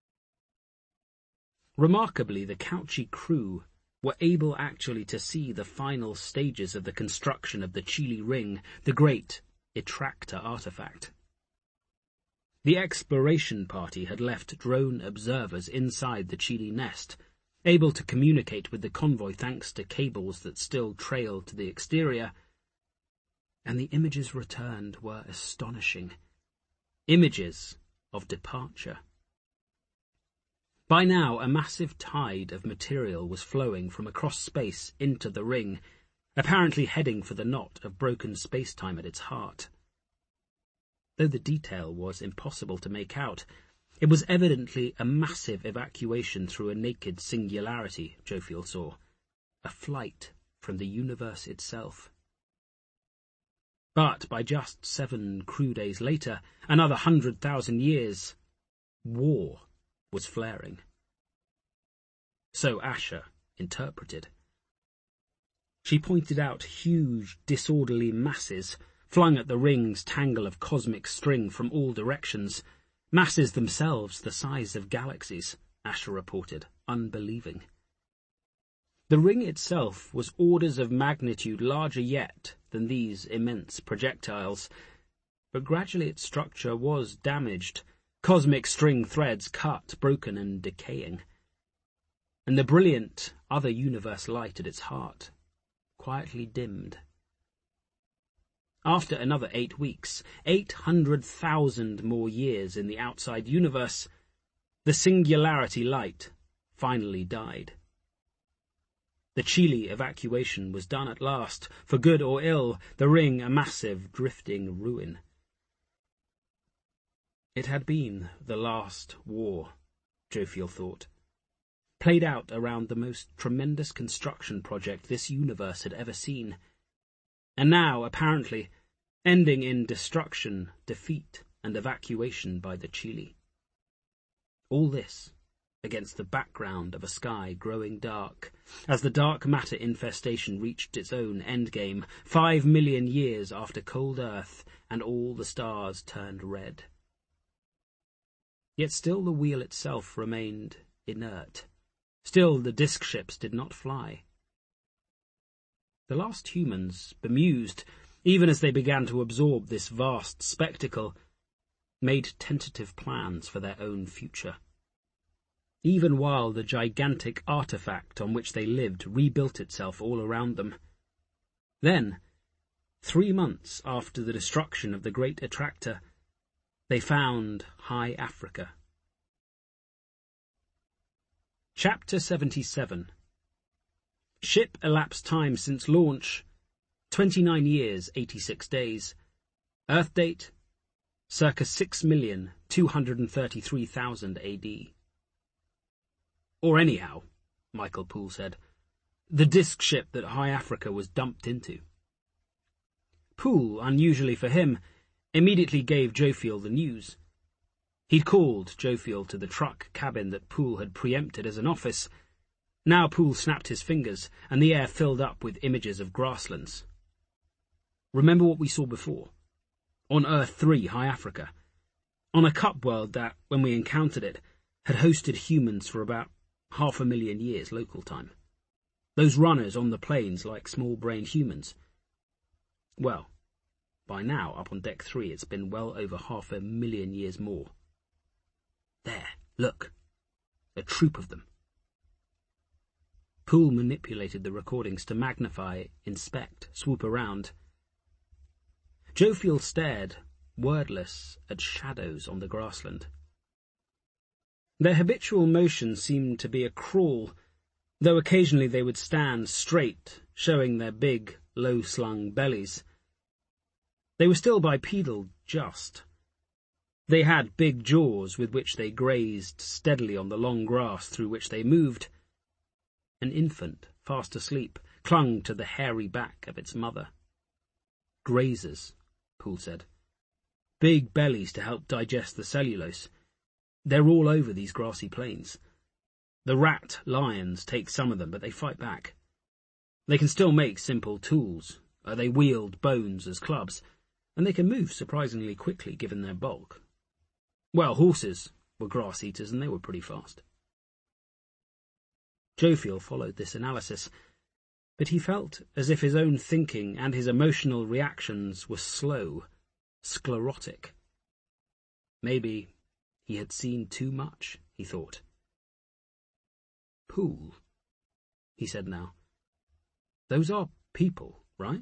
Remarkably, the Cauchy crew were able actually to see the final stages of the construction of the Chile ring, the Great Attractor artifact. The exploration party had left drone observers inside the Chile nest, able to communicate with the convoy thanks to cables that still trailed to the exterior, and the images returned were astonishing. Images of departure. By now, a massive tide of material was flowing from across space into the ring, apparently heading for the knot of broken space-time at its heart. Though the detail was impossible to make out, it was evidently a massive evacuation through a naked singularity, Jophiel saw, a flight from the universe itself. But by just 7 crew days later, another 100,000 years, war was flaring. So Asher interpreted. She pointed out huge, disorderly masses flung at the ring's tangle of cosmic string from all directions, masses themselves the size of galaxies, Asher reported, unbelieving. The ring itself was orders of magnitude larger yet than these immense projectiles, but gradually its structure was damaged, cosmic string threads cut, broken and decaying, and the brilliant other universe light at its heart quietly dimmed. After another 8 weeks, 800,000 more years in the outside universe, the singularity light finally died. The Chile evacuation was done at last, for good or ill, the ring a massive, drifting ruin. It had been the last war, Jophiel thought, played out around the most tremendous construction project this universe had ever seen, and now, apparently, ending in destruction, defeat, and evacuation by the Chile. All this against the background of a sky growing dark, as the dark matter infestation reached its own endgame, 5 million years after cold Earth and all the stars turned red. Yet still the wheel itself remained inert. Still the disk ships did not fly. The last humans, bemused, even as they began to absorb this vast spectacle, made tentative plans for their own future. Even while the gigantic artifact on which they lived rebuilt itself all around them. Then, 3 months after the destruction of the Great Attractor, they found High Africa. Chapter 77. Ship elapsed time since launch, 29 years, 86 days. Earth date, circa 6,233,000 AD. Or anyhow, Michael Poole said, the disk ship that High Africa was dumped into. Poole, unusually for him, immediately gave Jophiel the news. He'd called Jophiel to the truck cabin that Poole had preempted as an office. Now Poole snapped his fingers, and the air filled up with images of grasslands. Remember what we saw before? On Earth 3, High Africa. On a cup world that, when we encountered it, had hosted humans for about 500,000 years local time. Those runners on the plains like small-brained humans. Well, by now, up on Deck 3, it's been well over 500,000 years more. There, look. A troop of them. Poole manipulated the recordings to magnify, inspect, swoop around. Jophiel stared, wordless, at shadows on the grassland. Their habitual motion seemed to be a crawl, though occasionally they would stand straight, showing their big, low-slung bellies. They were still bipedal, just. They had big jaws with which they grazed steadily on the long grass through which they moved. An infant, fast asleep, clung to the hairy back of its mother. Grazers, Poole said. Big bellies to help digest the cellulose. They're all over these grassy plains. The rat lions take some of them, but they fight back. They can still make simple tools. They wield bones as clubs, and they can move surprisingly quickly given their bulk. Well, horses were grass eaters, and they were pretty fast. Jophiel followed this analysis, but he felt as if his own thinking and his emotional reactions were slow, sclerotic. Maybe he had seen too much, he thought. Poole, he said now. Those are people, right?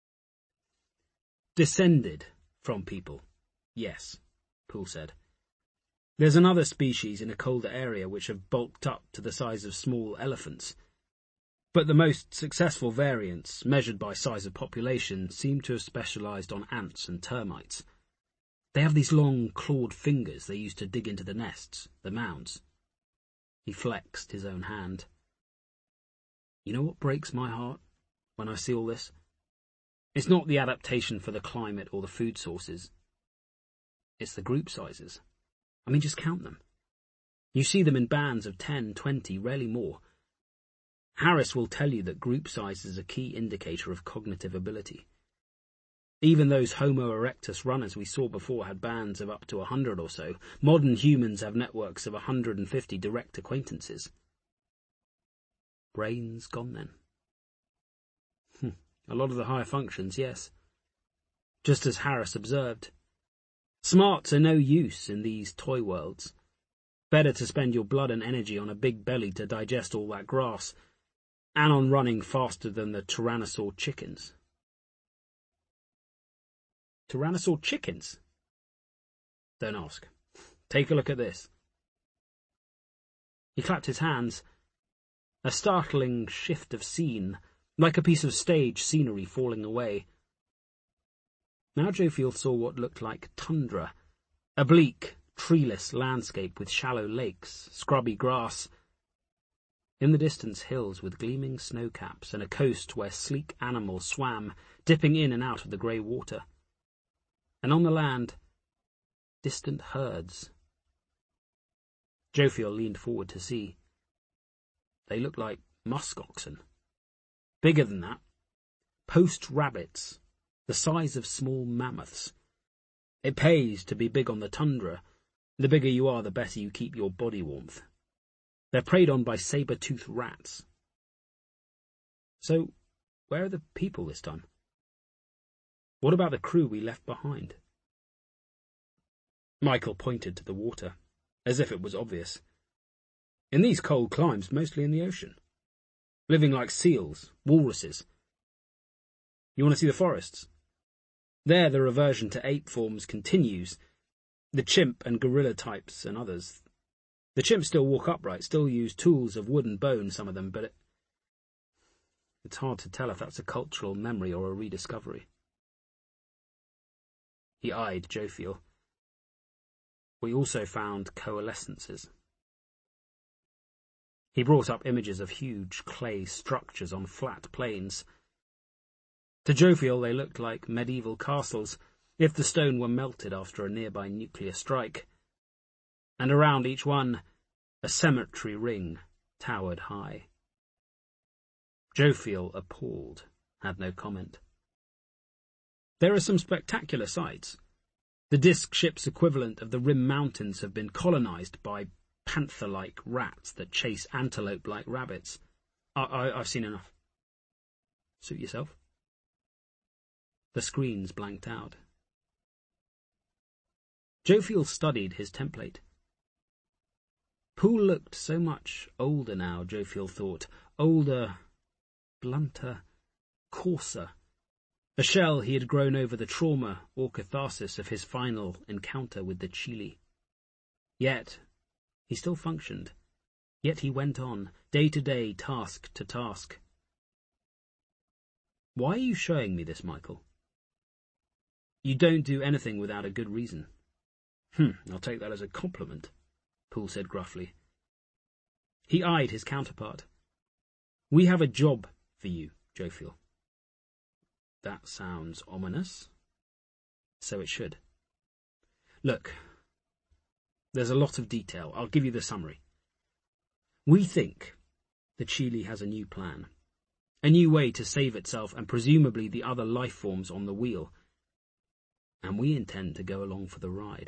Descended from people, yes, Poole said. There's another species in a colder area which have bulked up to the size of small elephants. But the most successful variants, measured by size of population, seem to have specialised on ants and termites. They have these long, clawed fingers they use to dig into the nests, the mounds. He flexed his own hand. You know what breaks my heart when I see all this? It's not the adaptation for the climate or the food sources. It's the group sizes. I mean, just count them. You see them in bands of 10, 20, rarely more. Harris will tell you that group size is a key indicator of cognitive ability. Even those Homo erectus runners we saw before had bands of up to 100 or so. Modern humans have networks of 150 direct acquaintances. Brains gone then. A lot of the higher functions, yes. Just as Harris observed. Smarts are no use in these toy worlds. Better to spend your blood and energy on a big belly to digest all that grass, and on running faster than the tyrannosaur chickens. Tyrannosaur chickens? Don't ask. Take a look at this. He clapped his hands. A startling shift of scene, like a piece of stage scenery falling away. Now Jophiel saw what looked like tundra, a bleak, treeless landscape with shallow lakes, scrubby grass. In the distance, hills with gleaming snowcaps and a coast where sleek animals swam, dipping in and out of the grey water. And on the land, distant herds. Jophiel leaned forward to see. They looked like musk oxen. Bigger than that. Post rabbits, the size of small mammoths. It pays to be big on the tundra. The bigger you are, the better you keep your body warmth. They're preyed on by saber-toothed rats. So, where are the people this time? What about the crew we left behind? Michael pointed to the water, as if it was obvious. In these cold climes, mostly in the ocean. Living like seals, walruses. You want to see the forests? There the reversion to ape forms continues. The chimp and gorilla types and others. The chimps still walk upright, still use tools of wood and bone, some of them, but it's hard to tell if that's a cultural memory or a rediscovery. He eyed Jophiel. We also found coalescences. He brought up images of huge clay structures on flat plains. To Jophiel they looked like medieval castles, if the stone were melted after a nearby nuclear strike. And around each one, a cemetery ring towered high. Jophiel, appalled, had no comment. There are some spectacular sights. The disk ship's equivalent of the Rim Mountains have been colonized by panther-like rats that chase antelope like rabbits. I've seen enough. Suit yourself? The screens blanked out. Jophiel studied his template. Poole looked so much older now, Jophiel thought. Older, blunter, coarser. A shell he had grown over the trauma or catharsis of his final encounter with the Chili. Yet he still functioned. Yet he went on, day to day, task to task. Why are you showing me this, Michael? You don't do anything without a good reason. I'll take that as a compliment, Poole said gruffly. He eyed his counterpart. We have a job for you, Jophiel. That sounds ominous. So it should. Look, there's a lot of detail. I'll give you the summary. We think the Chili has a new plan. A new way to save itself and presumably the other life forms on the wheel. And we intend to go along for the ride.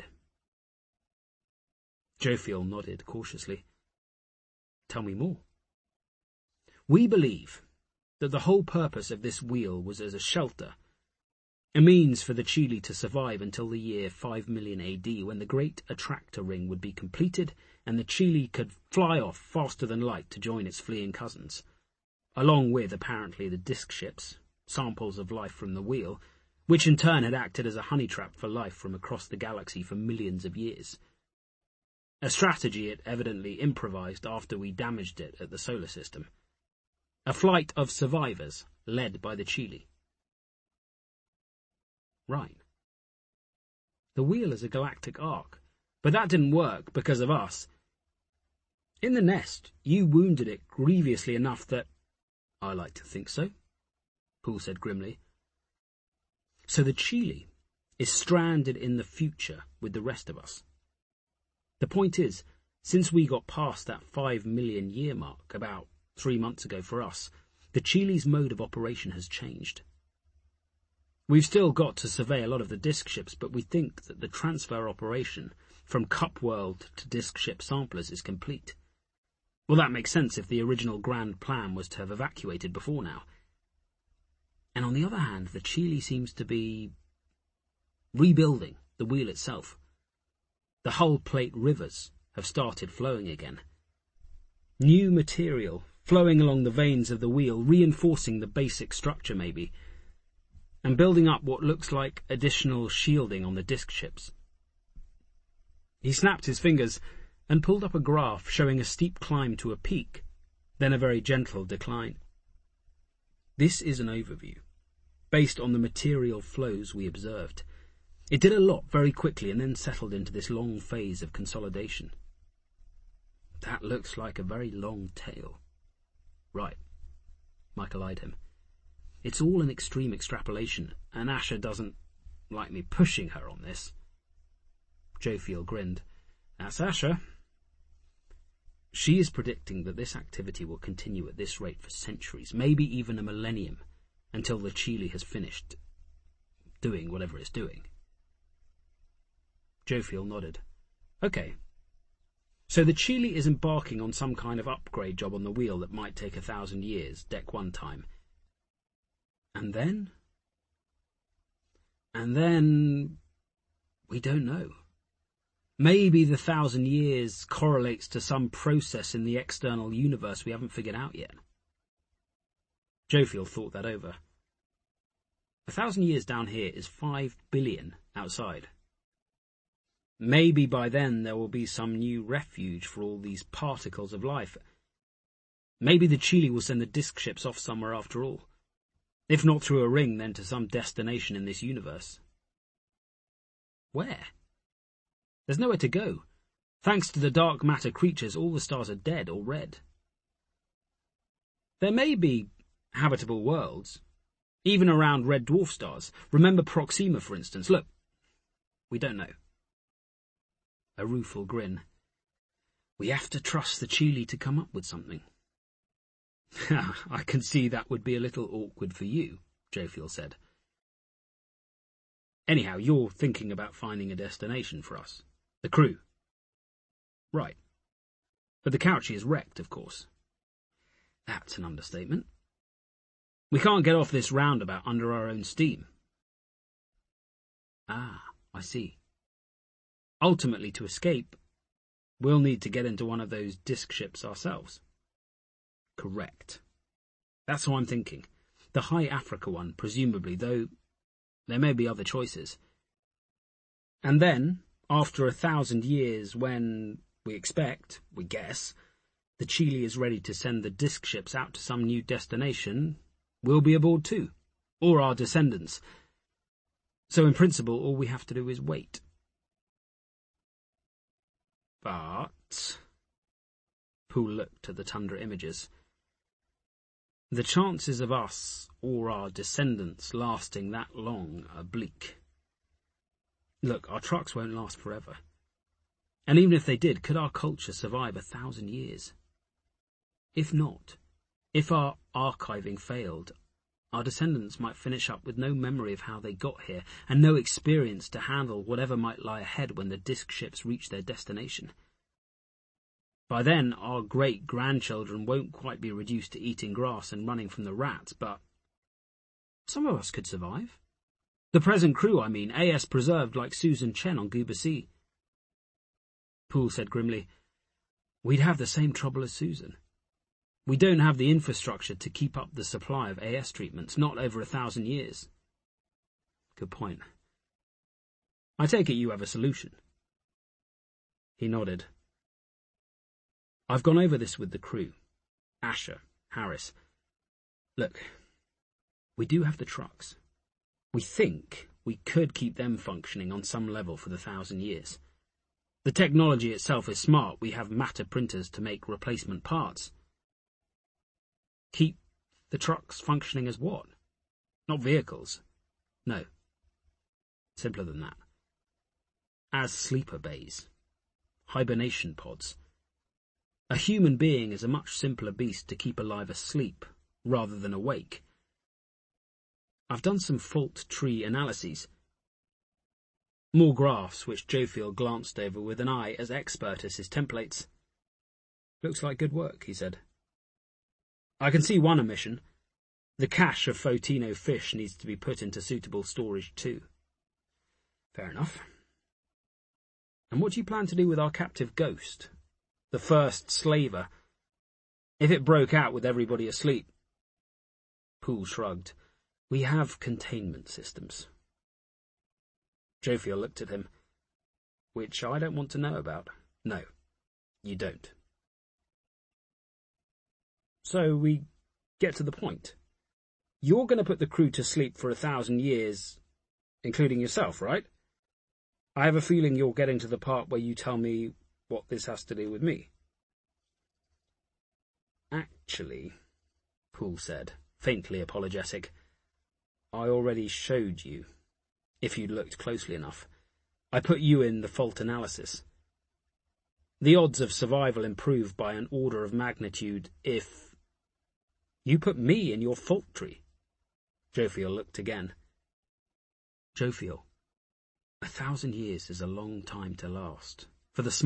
Jophiel nodded cautiously. Tell me more. We believe that the whole purpose of this wheel was as a shelter, a means for the Chili to survive until the year 5 million AD, when the Great Attractor Ring would be completed and the Chili could fly off faster than light to join its fleeing cousins, along with, apparently, the disk ships, samples of life from the wheel, which in turn had acted as a honey trap for life from across the galaxy for millions of years. A strategy it evidently improvised after we damaged it at the solar system. A flight of survivors, led by the Chili. Right. The wheel is a galactic arc, but that didn't work because of us. In the nest, you wounded it grievously enough that... I like to think so, Poole said grimly. So the Chili is stranded in the future with the rest of us. The point is, since we got past that 5 million year mark, about 3 months ago for us, the Chili's mode of operation has changed. We've still got to survey a lot of the disk ships, but we think that the transfer operation from Cup World to disk ship samplers is complete. Well, that makes sense if the original grand plan was to have evacuated before now. And on the other hand, the Chili seems to be rebuilding the wheel itself. The hull plate rivers have started flowing again. New material flowing along the veins of the wheel, reinforcing the basic structure maybe, and building up what looks like additional shielding on the disk ships. He snapped his fingers and pulled up a graph showing a steep climb to a peak, then a very gentle decline. This is an overview, based on the material flows we observed. It did a lot very quickly and then settled into this long phase of consolidation. That looks like a very long tail. Right. Michael eyed him. It's all an extreme extrapolation, and Asher doesn't like me pushing her on this. Jophiel grinned. That's Asher. She is predicting that this activity will continue at this rate for centuries, maybe even a millennium, until the Chile has finished doing whatever it's doing. Jophiel nodded. Okay. So the Chile is embarking on some kind of upgrade job on the wheel that might take 1,000 years, Deck 1 time. And then? And then... we don't know. Maybe the 1,000 years correlates to some process in the external universe we haven't figured out yet. Jophiel thought that over. 1,000 years down here is 5 billion outside. Maybe by then there will be some new refuge for all these particles of life. Maybe the Chile will send the disk ships off somewhere after all. If not through a ring, then to some destination in this universe. Where? There's nowhere to go. Thanks to the dark matter creatures, all the stars are dead or red. There may be habitable worlds, even around red dwarf stars. Remember Proxima, for instance. Look, we don't know. A rueful grin. We have to trust the Chile to come up with something. I can see that would be a little awkward for you, Jophiel said. Anyhow, you're thinking about finding a destination for us. The crew. Right. But the Couchy is wrecked, of course. That's an understatement. We can't get off this roundabout under our own steam. Ah, I see. Ultimately, to escape, we'll need to get into one of those disk ships ourselves. Correct. That's what I'm thinking. The High Africa one, presumably, though there may be other choices. And then, after 1,000 years, when we guess, the Chile is ready to send the disk ships out to some new destination, we'll be aboard too. Or our descendants. So in principle, all we have to do is wait. But... Poole looked at the Tundra images. The chances of us, or our descendants, lasting that long are bleak. Look, our trucks won't last forever. And even if they did, could our culture survive 1,000 years? If not, if our archiving failed, our descendants might finish up with no memory of how they got here, and no experience to handle whatever might lie ahead when the disk ships reach their destination. By then, our great-grandchildren won't quite be reduced to eating grass and running from the rats, but some of us could survive. The present crew, I mean, AS preserved like Susan Chen on Guba Sea. Poole said grimly, We'd have the same trouble as Susan. We don't have the infrastructure to keep up the supply of AS treatments, not over 1,000 years. Good point. I take it you have a solution. He nodded. I've gone over this with the crew. Asher, Harris. Look, we do have the trucks. We think we could keep them functioning on some level for the 1,000 years. The technology itself is smart. We have matter printers to make replacement parts. Keep the trucks functioning as what? Not vehicles. No. Simpler than that. As sleeper bays. Hibernation pods. A human being is a much simpler beast to keep alive asleep, rather than awake. I've done some fault tree analyses. More graphs, which Jophiel glanced over with an eye as expert as his templates. Looks like good work, he said. I can see one omission. The cache of Photino fish needs to be put into suitable storage too. Fair enough. And what do you plan to do with our captive ghost? The first slaver? If it broke out with everybody asleep? Poole shrugged. We have containment systems. Jophiel looked at him. Which I don't want to know about. No, you don't. So we get to the point. You're going to put the crew to sleep for 1,000 years, including yourself, right? I have a feeling you're getting to the part where you tell me what this has to do with me. Actually, Poole said, faintly apologetic, I already showed you, if you'd looked closely enough. I put you in the fault analysis. The odds of survival improve by an order of magnitude if... You put me in your fault tree. Jophiel looked again. Jophiel, 1,000 years is a long time to last. For the